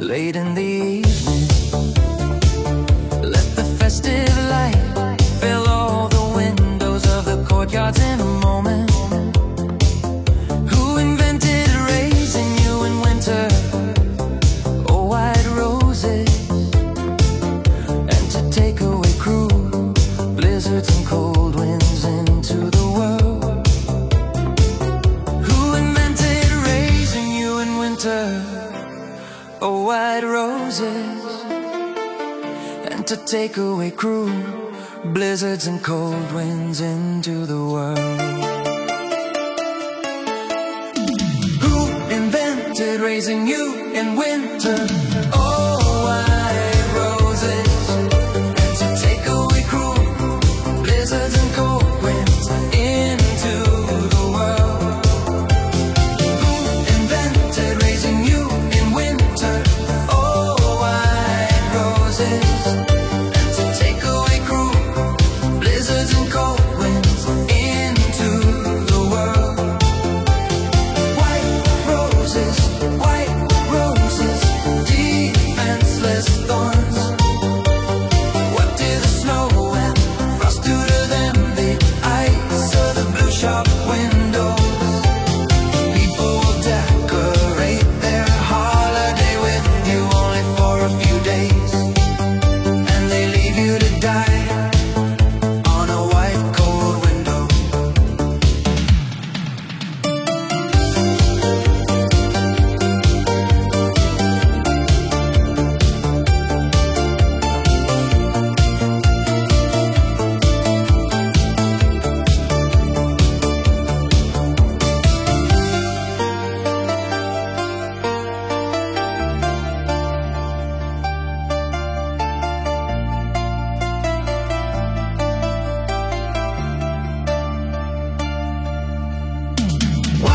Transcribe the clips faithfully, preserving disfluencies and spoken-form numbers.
late in the evening. Let the festive light fill all the windows of the courtyards in a moment. Who invented raising you in winter? Oh, white roses. And to take away cruel blizzards and cold winds into the world. Who invented raising you in winter? Oh, white roses. And to take away cruel blizzards and cold winds into the world. Who invented raising you in winter? Oh, white roses. And to take away cruel blizzards and cold winds into the world. Who invented raising you in winter? Oh, white roses.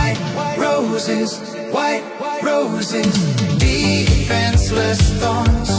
Roses, white roses, defenseless thorns.